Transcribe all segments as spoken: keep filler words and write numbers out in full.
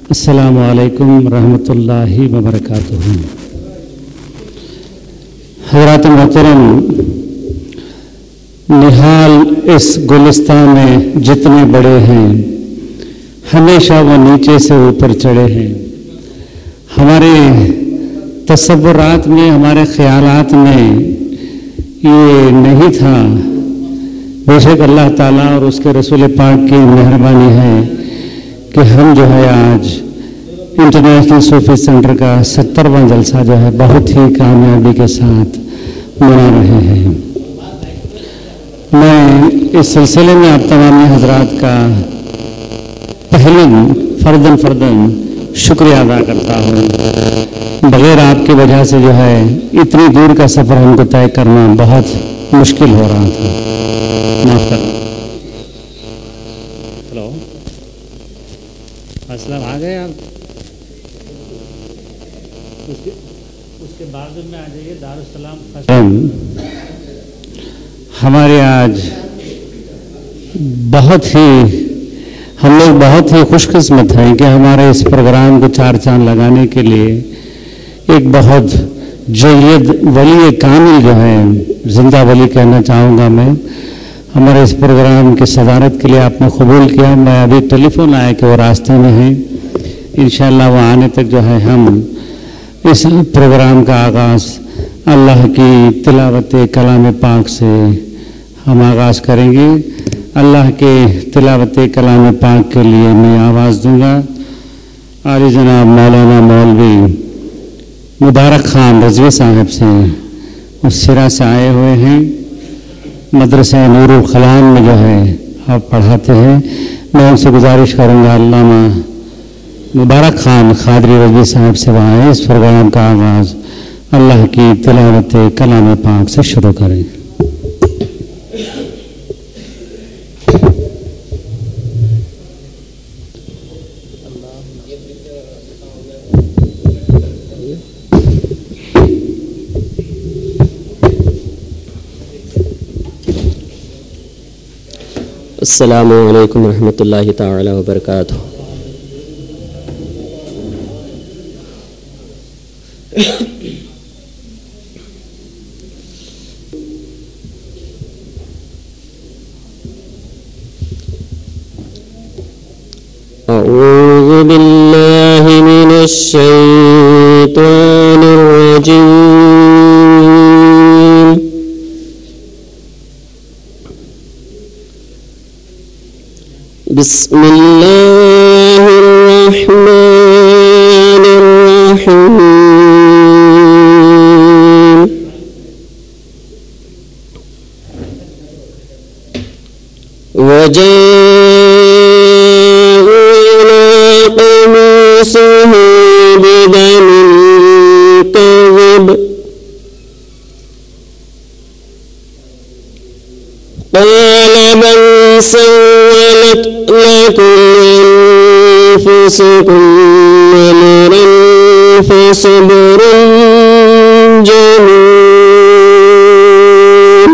السلام علیکم ورحمۃ اللہ وبرکاتہ۔ حضرات محترم، نہال اس گلستان میں جتنے بڑے ہیں ہمیشہ وہ نیچے سے اوپر چڑھے ہیں۔ ہمارے تصورات میں، ہمارے خیالات میں یہ نہیں تھا۔ بے شک اللہ تعالیٰ اور اس کے رسول پاک کی مہربانی ہے کہ ہم جو ہے آج انٹرنیشنل صوفی سینٹر کا سترواں جلسہ جو ہے بہت ہی کامیابی کے ساتھ منا رہے ہیں۔ میں اس سلسلے میں آپ تمام حضرات کا پہلے فرداً فرداً شکریہ ادا کرتا ہوں۔ بغیر آپ کی وجہ سے جو ہے اتنی دور کا سفر ہم کو طے کرنا بہت مشکل ہو رہا تھا۔ معاف کرنا۔ ہلو، السلام آ گئے آپ؟ اس کے اس کے بعد میں آ جائیے دارالسلام۔ ہمارے آج بہت ہی ہم لوگ بہت ہی خوش قسمت ہیں کہ ہمارے اس پروگرام کو چار چاند لگانے کے لیے ایک بہت جید ولی کامل جو ہے، زندہ ولی کہنا چاہوں گا میں، ہمارے اس پروگرام کی صدارت کے لیے آپ نے قبول کیا۔ میں ابھی ٹیلی فون آیا کہ وہ راستے میں ہیں، انشاءاللہ وہ آنے تک جو ہے ہم اس پروگرام کا آغاز اللہ کی تلاوت کلام پاک سے ہم آغاز کریں گے۔ اللہ کے تلاوت کلام پاک کے لیے میں آواز دوں گا۔ عالی جناب مولانا مولوی مبارک خان رضوی صاحب سے اس سرا سے آئے ہوئے ہیں، مدرسہ نور الخلان میں جو ہے آپ پڑھاتے ہیں۔ میں ان سے گزارش کروں گا علامہ مبارک خان قادری رضوی صاحب سے وہاں اس پروگرام کا آغاز اللہ کی تلاوت کلام پاک سے شروع کریں۔ السلام علیکم ورحمۃ اللہ تعالی وبرکاتہ۔ اعوذ باللہ من الشیطان الرجیم۔ بسم اللہ الرحمن الرحیم۔ وجاءوا إلى قميصه بدم كذب قال بل سولت لكم أنفسكم أمرا فصبر جميل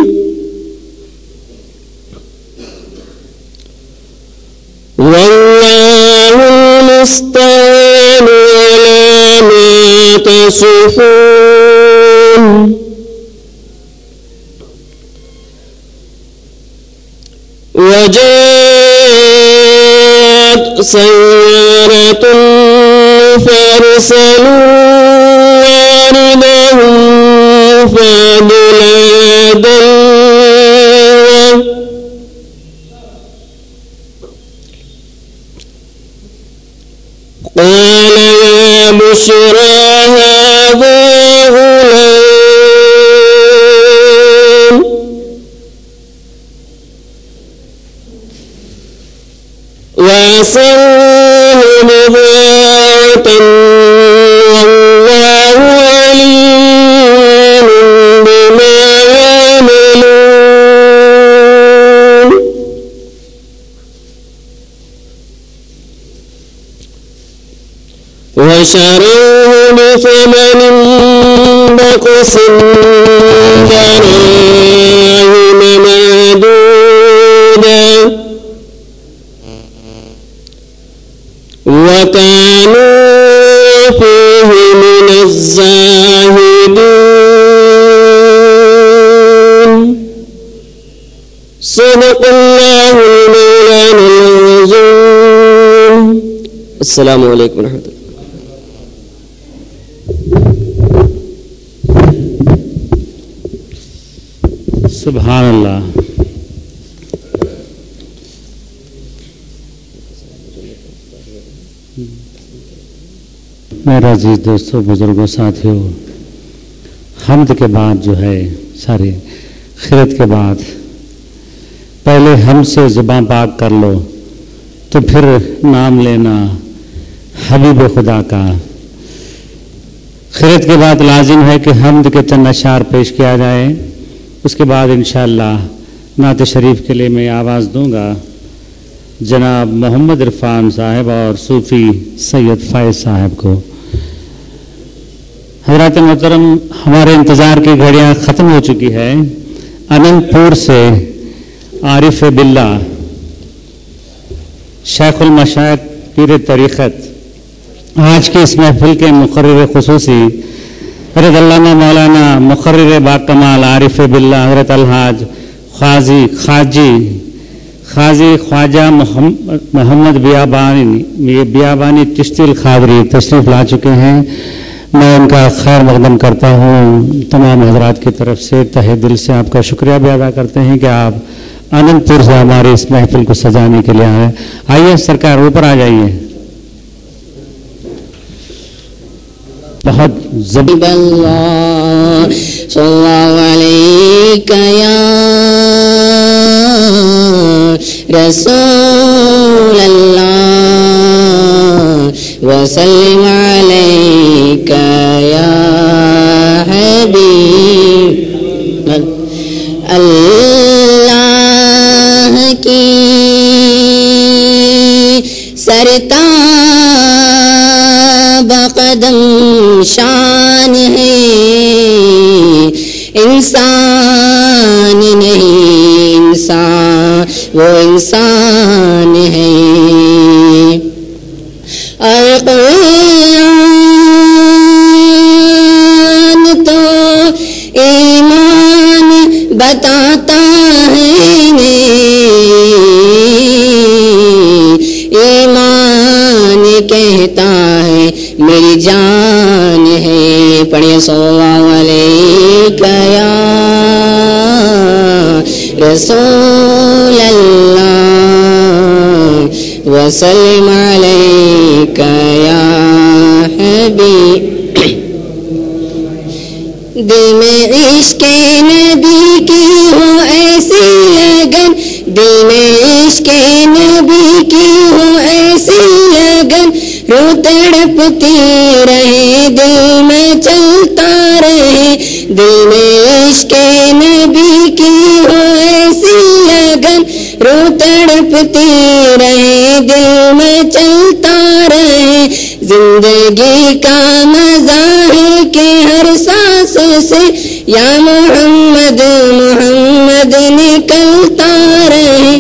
والله المستعان على ما تصفون۔ وجاءت سيارة فأرسلوا واردهم فأدلى دلوه قال يا بشرى هذا غلام وعصاه بضاعة والله عليم بما يعملون۔ وشروه بثمن بخس دراهم معدودة وكان صدق اللہ المولانا العظیم. السلام علیکم ورحمۃ اللہ. سبحان اللہ. میرا عزیز دوستوں، بزرگوں، ساتھیوں، حمد کے بعد جو ہے سارے خیرت کے بعد پہلے ہم سے زباں پاک کر لو تو پھر نام لینا حبیب خدا کا. خیرت کے بعد لازم ہے کہ حمد کے چند اشعار پیش کیا جائے. اس کے بعد انشاءاللہ نعت شریف کے لیے میں آواز دوں گا جناب محمد عرفان صاحب اور صوفی سید فائز صاحب کو. حضرات محترم، ہمارے انتظار کی گھڑیاں ختم ہو چکی ہے. اننت پور سے عارف باللہ شیخ المشائخ پیر طریقت آج کی اس محفل کے مقرر خصوصی حضرت علامہ مولانا مقرر باکمال عارف باللہ حضرت الحاج خاضی خاجی خاضی خواجہ محمد بیابانی بیابانی چشتی القادری تشریف لا چکے ہیں. میں ان کا خیر مقدم کرتا ہوں. تمام حضرات کی طرف سے تہہ دل سے آپ کا شکریہ بھی ادا کرتے ہیں کہ آپ اننت پور سے ہمارے اس محفل کو سجانے کے لیے آئے. آئیے سرکار اوپر آ جائیے. بہت زبی اللہ صلی اللہ علیہ یا رسول اللہ وسلم علیک یا حبیب اللہ کی سرتاب قدم شان ہے، انسان نہیں انسان وہ انسان ہے. اور قرآن تو ایمان بتاتا ہے، ایمان کہتا ہے میری جان ہے. پڑھیے صلی اللہ علیہ یا رسول اللہ وسلم علیک یا حبیب. دل میں عشق نبی کی ہو ایسی لگن، دل میں عشق نبی کی ہو ایسی لگن، رو تڑپتی رہے دل میں چلتا رہے. دل میں عشق نبی کی ہو ایسی لگن، رو تڑپتی رہے دل میں چلتا رہے. زندگی کا مزہ ہے کہ ہر سانس سے یا محمد محمد نکلتا رہے.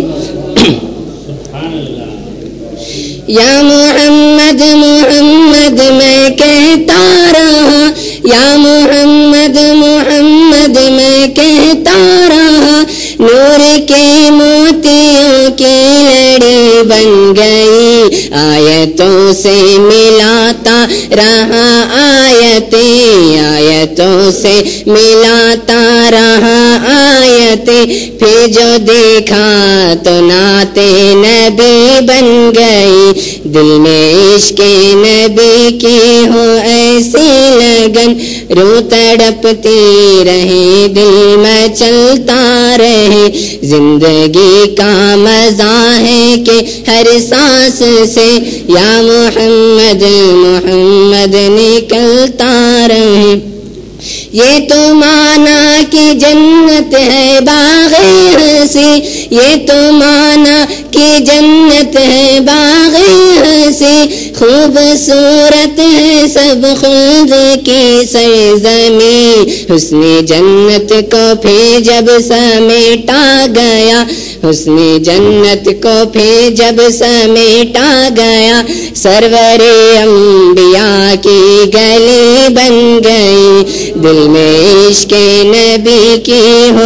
یا محمد محمد میں کہتا رہا، یا محمد محمد میں کہتا رہا. نور کے موتیوں کی لڑی بن گئی، آیتوں سے ملاتا رہا آیتیں، آیتوں سے ملاتا رہا آیتیں. پھر جو دیکھا تو نعت نبی بن گئی. دل میں عشق نبی کی ہو ایسی لگن، رو تڑپتی رہے دل میں چلتا رہے. زندگی کا مزہ ہے کہ ہر سانس سے یا محمد محمد نکلتا رہے. یہ تو مانا کہ جنت ہے باغ ہنسی، یہ تو مانا کہ جنت ہے باغ ہنسی. خوبصورت ہے سب خلد کی سرزمین، حسن جنت کو پھر جب سمیٹا گیا، حسن جنت کو پھر جب سمیٹا گیا. سرور انبیاء کی گلی بن گئی. دل میں عشق نبی کی ہو اے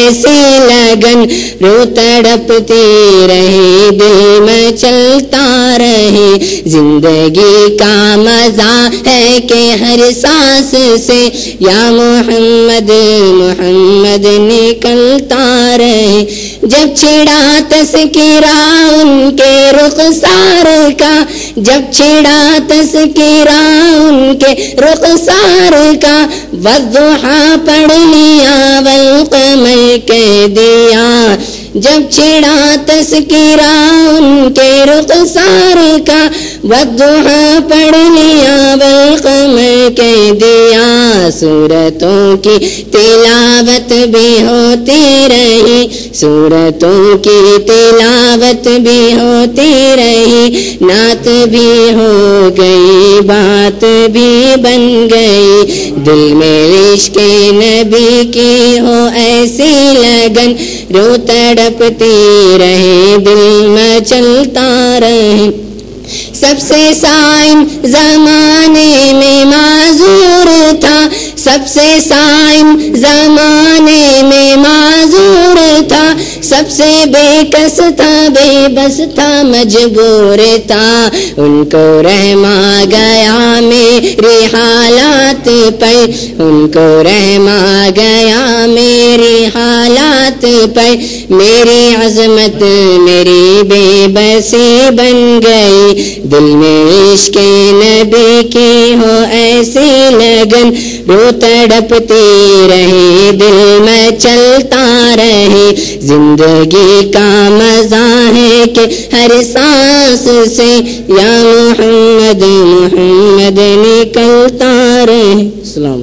ایسی لگن، روح تڑپتی رہے دل میں چلتا رہے، زندگی کا مزہ ہے کہ ہر سانس سے یا محمد محمد نکلتا رہے، جب چھڑا تذکرہ ان کے رخسار کا، جب چھڑا تذکرہ ان کے رخسار کا، والضحیٰ پڑھ لیا والقمر کہہ دیا، جب چھڑا تذکرہ ان کے رخسار کا، والضحیٰ پڑھ لیا والقمر کہہ دیا، سورتوں کی تلاوت بھی ہوتی رہی، سورتوں کی تلاوت بھی ہوتی رہی، نعت بھی ہو گئی بات بھی بن گئی، دل میں عشق نبی کی ہو ایسی لگن، روح تڑپتی رہے دل میں چلتا رہے، سب سے سائن زمانے میں معذور تھا، سب سے سائن زمانے میں معذور تھا، سب سے بے کس تھا بے بس تھا مجبور تھا، ان کو رحم آ گیا میری حالات پر، ان کو رحم آ گیا میری حالات پر، میری عظمت میری بے بسی بن گئی، دل میں عشق نبی کی ہو ایسی لگن، روح تڑپتی رہے دل میں چلتا رہے، زندگی کا مزہ ہے کہ ہر سانس سے یا محمد محمد نکلتا رہے۔ السلام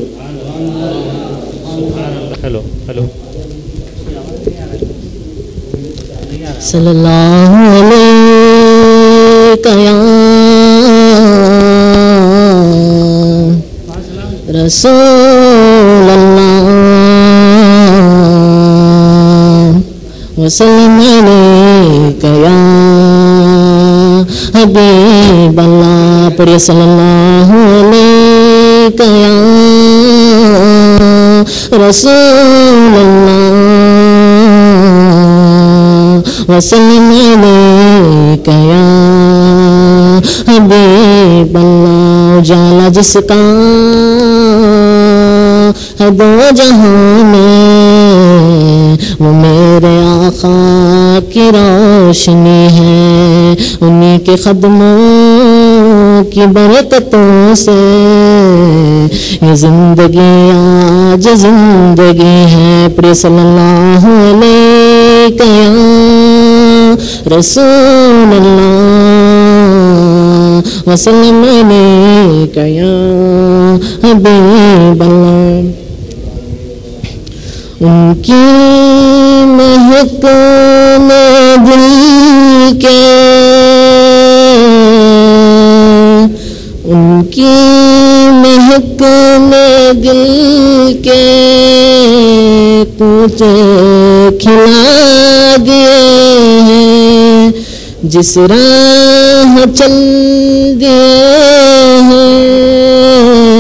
ہلو ہلو صلی اللہ علیہ یا رسول اللہ وسلم علیک یا حبیب اللہ، پڑھیے صلی اللہ علیک یا رسول اللہ وسلم علیک یا حبیب اللہ، اجالا جس کا ہے دو جہاں میں وہ میرے آقا کی روشنی ہے، انہی کے قدموں کی برکتوں سے یہ زندگی آج زندگی ہے، پڑھیے صلی اللہ علیہ یا رسول اللہ وسلم علیک یا حبیب اللہ، ان کی مہک میں دل کے، ان کی مہک میں دل کے کوچے کھلا دیے ہیں، جس راہ چل دیے ہیں،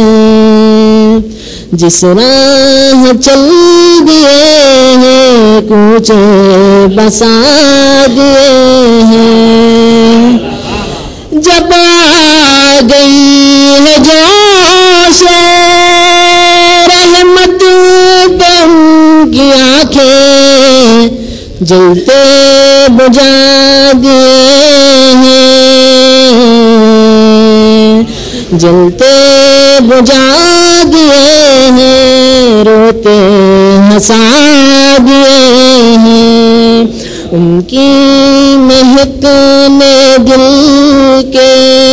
جس راہ چل دیے ہیں کوچے بسا دیے ہیں، جب آ گئی ہے جوش رحمت بن کی آنکھیں جلتے بجھا دیے ہیں، جلتے بجھا دیے ہیں، روتے ہنسا دیے ہیں، ان کی مہک نے دل کے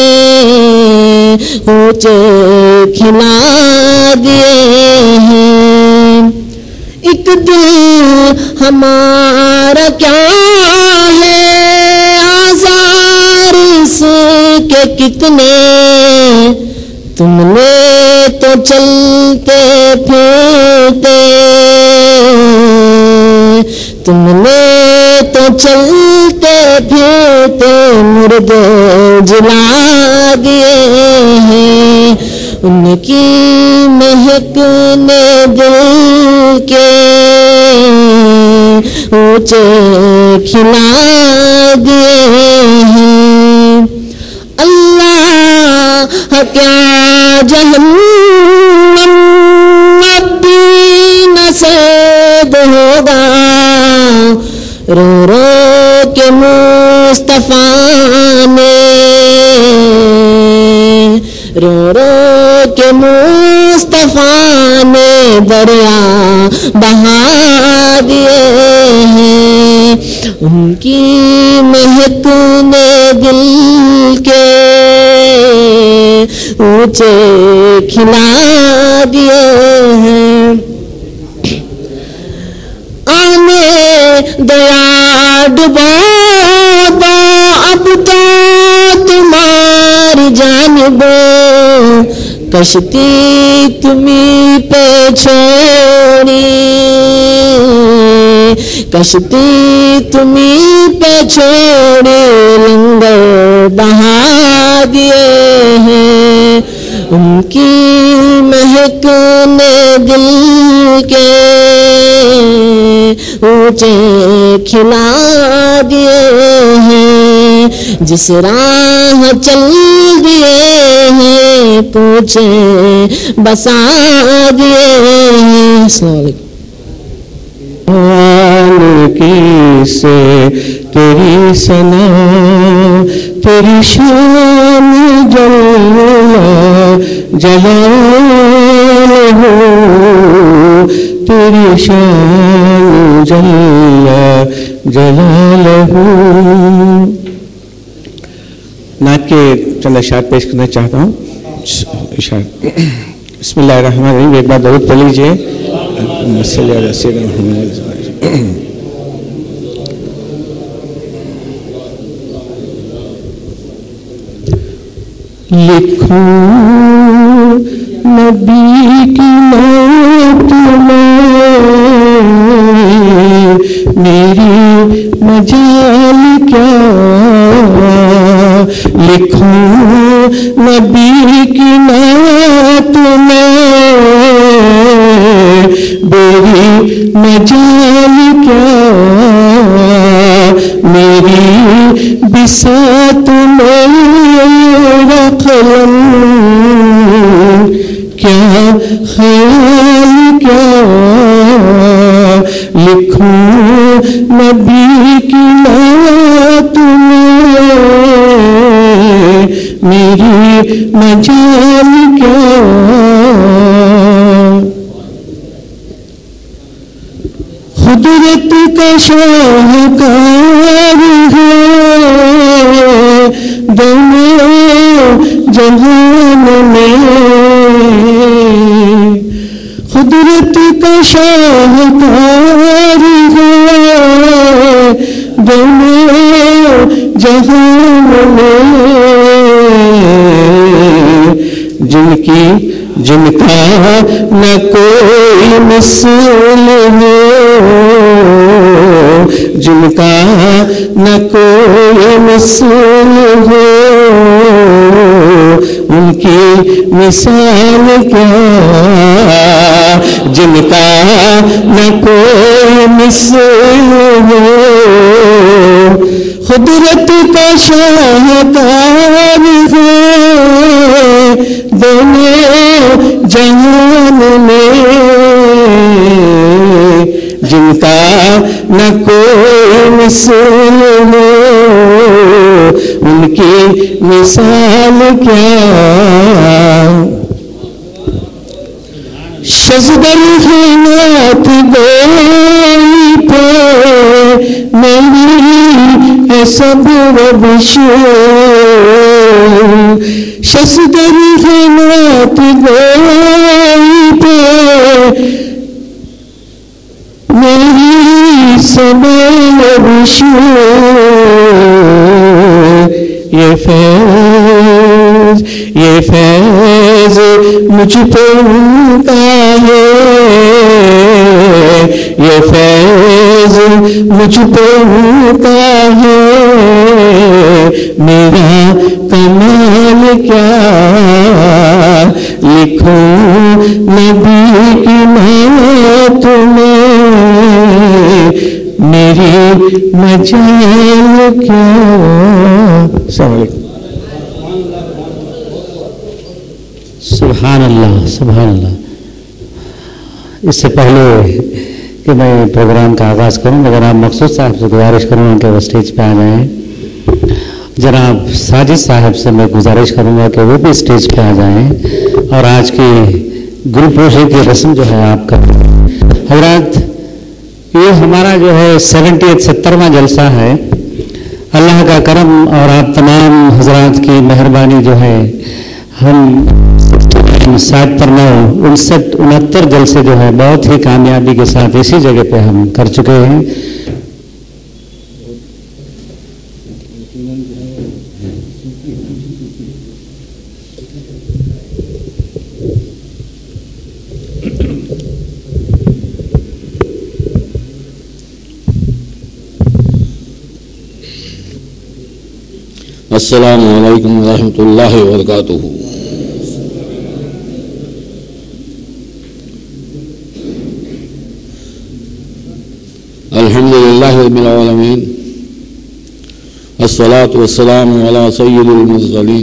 کوچے کھلا دیے ہیں، ایک دل ہمارا کیا ہے آزار اس کے کتنے، تم نے تو چلتے پھرتے، تم نے تو چلتے پھرتے مردے جلا دیے ہیں، ان کی مہک نے دل کے اونچے کھلا دیے ہیں اللہ کیا جہنم بھی نصیب ہوگا رو رو کے مصطفیٰ نے رو رو کے مصطفیٰ نے دریا بہا دیے ہیں ان کی مہک نے دل کے اونچے کھلا دیے ہیں آنے دیا ڈبا دو اب تو تمہاری جانب کشتی تمہیں پہ چھوڑی کشتی تمہیں پہ چھوڑی لنگر بہا دیے ہیں ان کی مہک نے دل کے اونچے کھلا دیے ہیں جس راہ چل دیے ہیں پوچھے بسا دیے ہیں السلام علیکم کی سے تیری ثنا تیری شان جل جلالہ تیری شان جل جلالہ نعت کے چند اشعار پیش کرنا چاہتا ہوں اشعار بسم اللہ الرحمن الرحیم ایک بار درود پڑھ لیجیے صلی اللہ علیہ وسلم لکھوں نبی کی موت میں میری مجال کیا لکھوں نبی کی موت میں میری مجال کیا میری بساط میرا قلم کیا خیال کیا لکھوں نبی کی موت میں میری مجال کیا قدرت کا شاہکار ہے دونوں جہان میں قدرت کا شاہکار ہے دونوں جہان میں جن کی جن کا نہ کوئی مثل ہو جن کا نہ کوئی مثل ہو ان کی مثال کیا جن کا نہ کوئی مثل ہو قدرت کا شاہکار ہے دونوں جہان میں جن کا نہ کوئی مثل ہو ان کی مثال کیا شزدر خینات گوئی پہ میری ہے سب ربش شزدر خینات گوئی پہ میری سب ربش یہ فیض یہ فیض مجھ پر کا ہے یہ فیض مجھ پر کا ہے میرا کمال کیا لکھوں نبی کی موت میں मेरी मजाल क्या। सुभान अल्लाह सुभान अल्लाह। इससे पहले कि मैं प्रोग्राम का आगाज़ करूं, मगर आप मकसूद साहब से गुजारिश करूंगा कि वो स्टेज पे आ जाएं। जनाब साजिद साहब से मैं गुजारिश करूंगा कि वो भी स्टेज पे आ जाएं और आज की गुलपोशी की रस्म जो है आप करें। हज़रात, ये हमारा जो है सेवेंटी सत्तरवां जलसा है। अल्लाह का करम और आप तमाम हजरात की मेहरबानी जो है, हम साठ पर नौ उनसठ उनहत्तर जलसे जो है बहुत ही कामयाबी के साथ इसी जगह पे हम कर चुके हैं। अस्सलामु अलैकुम व रहमतुल्लाहि व बरकातुहू। अल्हम्दुलिल्लाहि रब्बिल आलमीन, अस्सलातु वस्सलामु अला सय्यिदिल मुरसलीन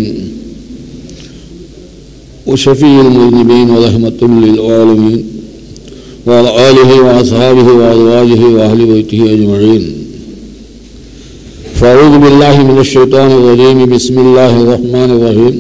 व शफीइल मुज़निबीन व रहमतुल लिल आलमीन व अला आलिहि व अस्हाबिहि व अज़वाजिहि व अहलि बैतिहि अजमईन। फ़अऊज़ु बिल्लाहि मिनश शैतानिर रजीम, बिस्मिल्लाहिर रहमानिर रहीम।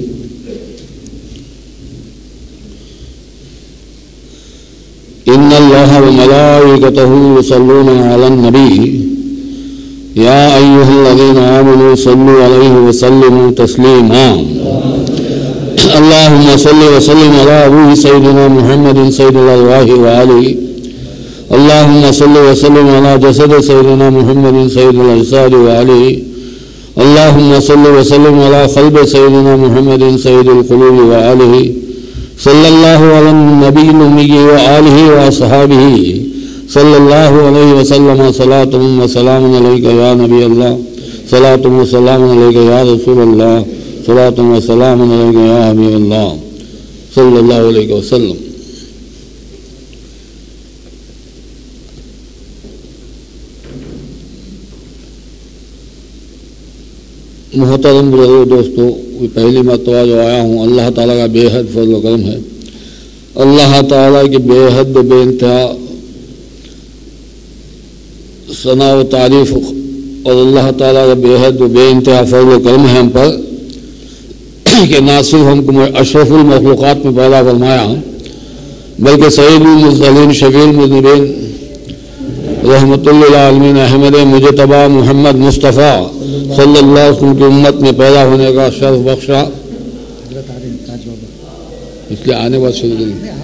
इन्नल्लाहा व मलाइकतहु युसल्लूना अलन नबी या अय्युहल्लज़ीना आमनू सल्लु अलैहि व सल्लिमू तस्लीमा। अल्लाहुम्मा सल्लि व सल्लिम अला रूहि सय्यिदिना मुहम्मदिन सय्यिदिल अरवाहि व आलिहि। अल्लाहुम्मा सल्लि व सल्लिम अला जसद सय्यिदिना मुहम्मदिन सय्यिदिल अजसाद व आलिहि। अल्लाहुम्मा सल्लि व सल्लिम अला क़ल्बि सय्यिदिना मुहम्मदिन सय्यिदिल क़ुलूबि व आलिहि। सल्लल्लाहु अलन नबिय्यिल उम्मिय्यि व आलिहि व अस्हाबिहि सल्लल्लाहु अलैहि व सल्लम। सलातुम व सलामुन अलैका या नबी अल्लाह, सलातुम व सलामुन अलैका या रसूल अल्लाह, सलातुम व सलामुन अलैका या हबीब अल्लाह सल्लल्लाहु अलैहि व सल्लम। मोहतरम बुजुर्गों, दोस्तों, पहली मरतबा जो आया हूँ, अल्लाह ताला का बेहद फज़ल व करम है। अल्लाह ताला की बेहद बेइंतहा सना व तारीफ़ और अल्लाह ताला का बेहद बेइंतहा फज़ल व करम है हम पर कि ना सिर्फ हमको अशरफुल मखलूक़ात में पैदा फरमाया, बल्कि सय्यिदुल मुरसलीन शफीउल मुज़निबीन रहमतुल लिल आलमीन अहमद मुजतबा मोहम्मद मुस्तफ़ा सल्लल्लाहु अलैहि वसल्लम की उम्मत में पैदा होने का शर्फ बख्शा। इसलिए आने बाद शुरू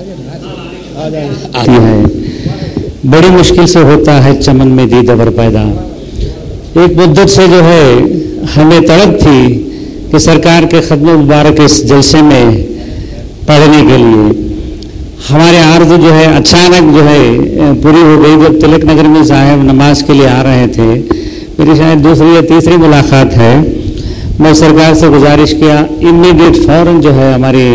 है। बड़ी मुश्किल से होता है चमन में दीदवर पैदा। एक मुद्दत से जो है हमें तड़प थी कि सरकार के खत्म मुबारक इस जलसे में पढ़ने के लिए। हमारे आरज़ू जो है अचानक जो है पूरी हो गई जब तिलक नगर में साहब नमाज के लिए आ रहे थे। मेरी शायद दूसरी या तीसरी मुलाकात है। मैं सरकार से गुजारिश किया इमीडिएट फ़ौरन जो है हमारी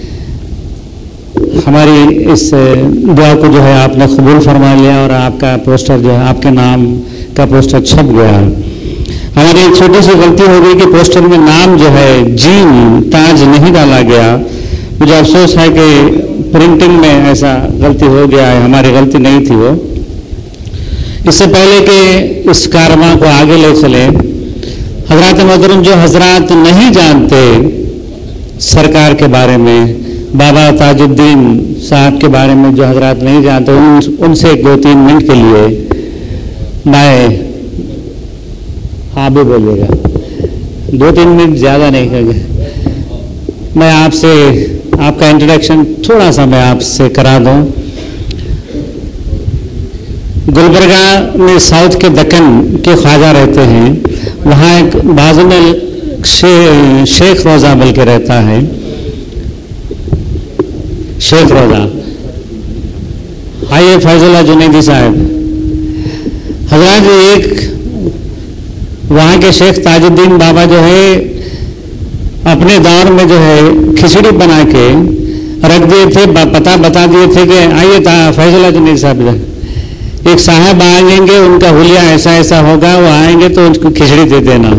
हमारी इस दुआ को जो है आपने कबूल फरमा लिया और आपका पोस्टर जो है आपके नाम का पोस्टर छप गया। हमारी एक छोटी सी गलती हो गई कि पोस्टर में नाम जो है जीन ताज नहीं डाला गया। मुझे अफसोस है कि प्रिंटिंग में ऐसा गलती हो गया है, हमारी गलती नहीं थी वो। इससे पहले कि इस कारवां को आगे ले चले, हजरात मोहतरम, जो हजरात नहीं जानते सरकार के बारे में, बाबा ताजुद्दीन साहब के बारे में जो हजरात नहीं जानते, उन, उनसे एक दो तीन मिनट के लिए मैं हाँ भी बोलिएगा, दो तीन मिनट ज़्यादा नहीं करेंगे। मैं आपसे आपका इंट्रोडक्शन थोड़ा सा मैं आपसे करा दूं। गुलबर्गा में साउथ के दक्कन के ख्वाजा रहते हैं। वहाँ एक बाजू में शे, शेख रोज़ा बल्कि रहता है, शेख रोज़ा। आइए फैजुल्लाह जुनैदी साहब। हजरात, एक वहाँ के शेख ताजुद्दीन बाबा जो है अपने दौर में जो है खिचड़ी बना के रख दिए थे, पता बता दिए थे कि आइए फैजुल्लाह जुनैदी साहब ایک صاحب آئیں گے, ان کا حلیہ ایسا ایسا ہوگا, وہ آئیں گے تو ان کو کھچڑی دے دینا.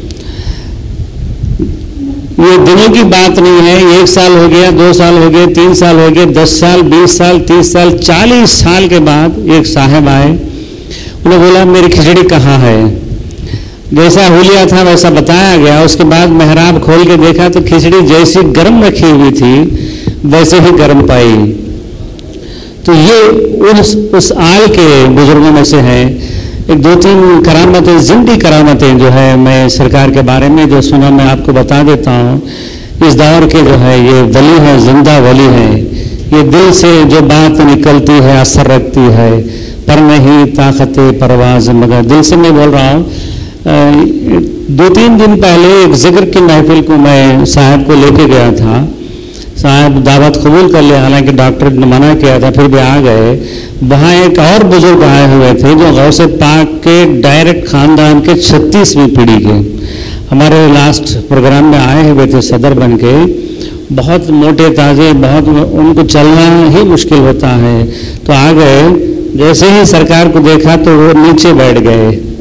یہ دنوں کی بات نہیں ہے, ایک سال ہو گیا, دو سال ہو گئے, تین سال ہو گئے, دس سال, بیس سال, تیس سال, چالیس سال کے بعد ایک صاحب آئے, انہوں نے بولا میری کھچڑی کہاں ہے. جیسا حلیہ تھا ویسا بتایا گیا. اس کے بعد محراب کھول کے دیکھا تو کھچڑی جیسی گرم رکھی ہوئی تھی ویسے ہی گرم پائی. تو یہ اس اس آل کے بزرگوں میں سے ہے. ایک دو تین کرامتیں, زندگی کرامتیں جو ہے میں سرکار کے بارے میں جو سنا میں آپ کو بتا دیتا ہوں. اس دور کے جو ہے یہ ولی ہے, زندہ ولی ہے. یہ دل سے جو بات نکلتی ہے اثر رکھتی ہے, پر نہیں طاقت پرواز مگر دل سے. میں بول رہا ہوں دو تین دن پہلے ایک ذکر کی محفل کو میں صاحب کو لے کے گیا تھا. صاحب دعوت قبول کر لیا, حالانکہ ڈاکٹر نے منع کیا تھا, پھر بھی آ گئے. وہاں ایک اور بزرگ آئے ہوئے تھے جو غوث پاک کے ڈائریکٹ خاندان کے چھتیسویں پیڑھی کے, ہمارے لاسٹ پروگرام میں آئے ہوئے تھے صدر بن کے. بہت موٹے تازے, بہت ان کو چلنا ہی مشکل ہوتا ہے. تو آ گئے, جیسے ہی سرکار کو دیکھا تو وہ نیچے بیٹھ گئے.